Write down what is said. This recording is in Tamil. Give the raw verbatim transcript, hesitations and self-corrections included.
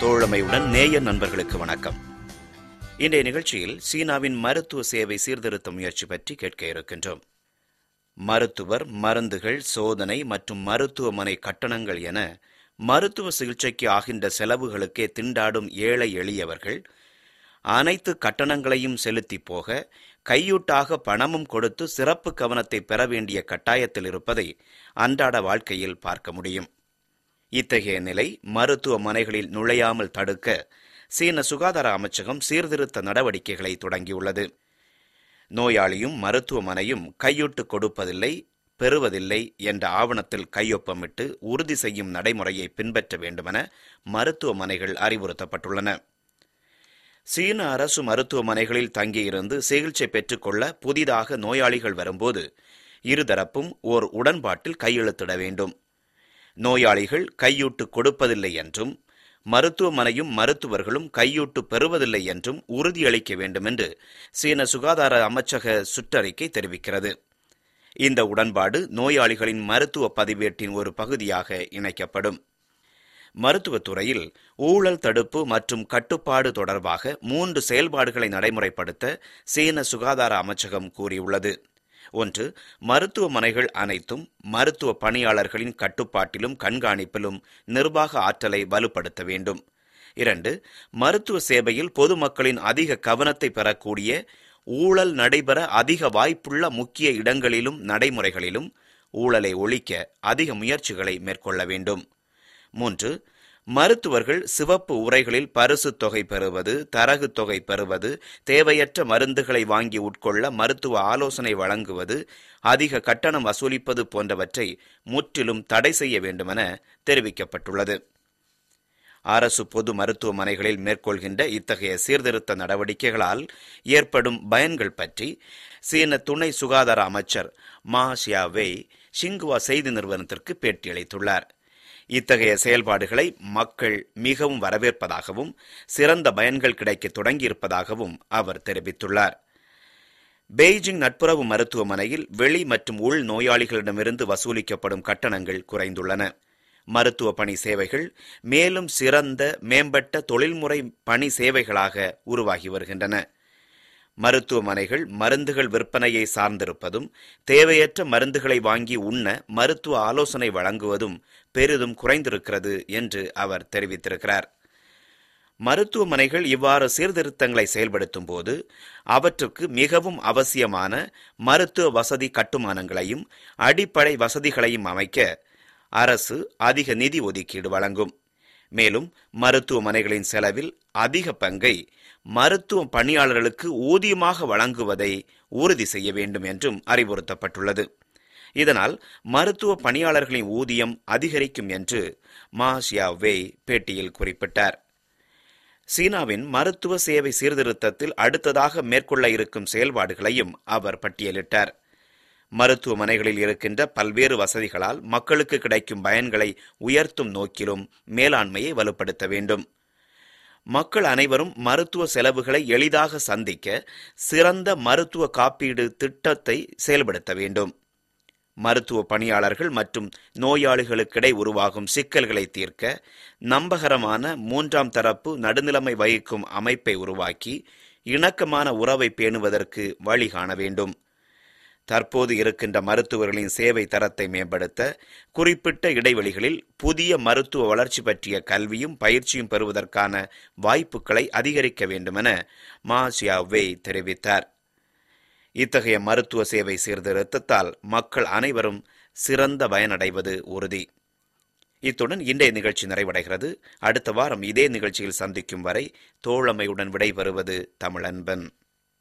தோழமையுடன் நேய நண்பர்களுக்கு வணக்கம். இன்றைய நிகழ்ச்சியில் சீனாவின் மருத்துவ சேவை சீர்திருத்த முயற்சி பற்றி கேட்க இருக்கின்றோம். மருத்துவர், மருந்துகள், சோதனை மற்றும் மருத்துவமனை கட்டணங்கள் என மருத்துவ சிகிச்சைக்கு ஆகின்ற செலவுகளுக்கே திண்டாடும் ஏழை எளியவர்கள் அனைத்து கட்டணங்களையும் செலுத்தி போக கையூட்டாக பணமும் கொடுத்து சிறப்பு கவனத்தை பெற வேண்டிய கட்டாயத்தில் இருப்பதை அன்றாட வாழ்க்கையில் பார்க்க முடியும். இத்தகைய நிலை மருத்துவமனைகளில் நுழையாமல் தடுக்க சீன சுகாதார அமைச்சகம் சீர்திருத்த நடவடிக்கைகளை தொடங்கியுள்ளது. நோயாளியும் மருத்துவமனையும் கையூட்டு கொடுப்பதில்லை, பெறுவதில்லை என்ற ஆவணத்தில் கையொப்பமிட்டு உறுதி செய்யும் நடைமுறையை பின்பற்ற வேண்டுமென மருத்துவமனைகள் அறிவுறுத்தப்பட்டுள்ளன. சீன அரசு மருத்துவமனைகளில் தங்கியிருந்து சிகிச்சை பெற்றுக்கொள்ள புதிதாக நோயாளிகள் வரும்போது இருதரப்பும் ஓர் உடன்பாட்டில் கையெழுத்திட வேண்டும். நோயாளிகள் கையூட்டு கொடுப்பதில்லை என்றும் மருத்துவமனையும் மருத்துவர்களும் கையூட்டு பெறுவதில்லை என்றும் உறுதியளிக்க வேண்டும் என்று சீன சுகாதார அமைச்சக சுற்றறிக்கை தெரிவிக்கிறது. இந்த உடன்பாடு நோயாளிகளின் மருத்துவ பதிவேட்டின் ஒரு பகுதியாக இணைக்கப்படும். மருத்துவத்துறையில் ஊழல் தடுப்பு மற்றும் கட்டுப்பாடு தொடர்பாக மூன்று செயல்பாடுகளை நடைமுறைப்படுத்த சீன சுகாதார அமைச்சகம் கூறியுள்ளது. ஒன்று, மருத்துவமனைகள் அனைத்தும் மருத்துவ பணியாளர்களின் கட்டுப்பாட்டிலும் கண்காணிப்பிலும் நிர்வாக ஆற்றலை வலுப்படுத்த வேண்டும். இரண்டு, மருத்துவ சேவையில் பொதுமக்களின் அதிக கவனத்தை பெறக்கூடிய ஊழல் நடைபெற அதிக வாய்ப்புள்ள முக்கிய இடங்களிலும் நடைமுறைகளிலும் ஊழலை ஒழிக்க அதிக முயற்சிகளை மேற்கொள்ள வேண்டும். மூன்று, மருத்துவர்கள் சிவப்பு உரைகளில் பரிசு தொகை பெறுவது, தரகு தொகை பெறுவது, தேவையற்ற மருந்துகளை வாங்கி உட்கொள்ள மருத்துவ ஆலோசனை வழங்குவது, அதிக கட்டணம் வசூலிப்பது போன்றவற்றை முற்றிலும் தடை செய்ய வேண்டுமென தெரிவிக்கப்பட்டுள்ளது. அரசு பொது மருத்துவமனைகளில் மேற்கொள்கின்ற இத்தகைய சீர்திருத்த நடவடிக்கைகளால் ஏற்படும் பயன்கள் பற்றி சீன துணை சுகாதார அமைச்சர் மா ஷியாவெய் ஷிங்குவா செய்தி நிறுவனத்திற்கு பேட்டியளித்துள்ளார். இத்தகைய செயல்பாடுகளை மக்கள் மிகவும் வரவேற்பதாகவும் சிறந்த பயன்கள் கிடைக்க தொடங்கியிருப்பதாகவும் அவர் தெரிவித்துள்ளார். பெய்ஜிங் நட்புறவு மருத்துவமனையில் வெளி மற்றும் உள் நோயாளிகளிடமிருந்து வசூலிக்கப்படும் கட்டணங்கள் குறைந்துள்ளன. மருத்துவ பணி சேவைகள் மேலும் சிறந்த மேம்பட்ட தொழில்முறை பணி சேவைகளாக உருவாகி வருகின்றன. மருத்துவமனைகள் மருந்துகள் விற்பனையை சார்ந்திருப்பதும் தேவையற்ற மருந்துகளை வாங்கி உண்ண மருத்துவ ஆலோசனை வழங்குவதும் பெரிதும் குறைந்திருக்கிறது என்று அவர் தெரிவித்திருக்கிறார். மருத்துவமனைகள் இவ்வாறு சீர்திருத்தங்களை செயல்படுத்தும் போது அவற்றுக்கு மிகவும் அவசியமான மருத்துவ வசதி கட்டுமானங்களையும் அடிப்படை வசதிகளையும் அமைக்க அரசு அதிக நிதி ஒதுக்கீடு வழங்கும். மேலும் மருத்துவமனைகளின் செலவில் அதிக பங்கை மருத்துவ பணியாளர்களுக்கு ஊதியமாக வழங்குவதை உறுதி செய்ய வேண்டும் என்றும் அறிவுறுத்தப்பட்டுள்ளது. இதனால் மருத்துவ பணியாளர்களின் ஊதியம் அதிகரிக்கும் என்று மா ஷியாவெய் பேட்டியில் குறிப்பிட்டார். சீனாவின் மருத்துவ சேவை சீர்திருத்தத்தில் அடுத்ததாக மேற்கொள்ள இருக்கும் செயல்பாடுகளையும் அவர் பட்டியலிட்டார். மருத்துவமனைகளில் இருக்கின்ற பல்வேறு வசதிகளால் மக்களுக்கு கிடைக்கும் பயன்களை உயர்த்தும் நோக்கிலும் மேலாண்மையை வலுப்படுத்த வேண்டும். மக்கள் அனைவரும் மருத்துவ செலவுகளை எளிதாக சந்திக்க சிறந்த மருத்துவ காப்பீடு திட்டத்தை செயல்படுத்த வேண்டும். மருத்துவ பணியாளர்கள் மற்றும் நோயாளிகளுக்கிடை உருவாகும் சிக்கல்களை தீர்க்க நம்பகரமான மூன்றாம் தரப்பு நடுநிலைமை வகிக்கும் அமைப்பை உருவாக்கி இணக்கமான உறவை பேணுவதற்கு வழி காண வேண்டும். தற்போது இருக்கின்ற மருத்துவர்களின் சேவை தரத்தை மேம்படுத்த குறிப்பிட்ட இடைவெளிகளில் புதிய மருத்துவ வளர்ச்சி பற்றிய கல்வியும் பயிற்சியும் பெறுவதற்கான வாய்ப்புகளை அதிகரிக்க வேண்டுமென மா ஷியாவெய் தெரிவித்தார். இத்தகைய மருத்துவ சேவை சீர்திருத்தத்தால் மக்கள் அனைவரும் சிறந்த பயனடைவது உறுதி. இத்துடன் இன்றைய நிகழ்ச்சி நிறைவடைகிறது. அடுத்த வாரம் இதே நிகழ்ச்சியில் சந்திக்கும் வரை தோழமையுடன் விடைபெறுவது தமிழன்பன்.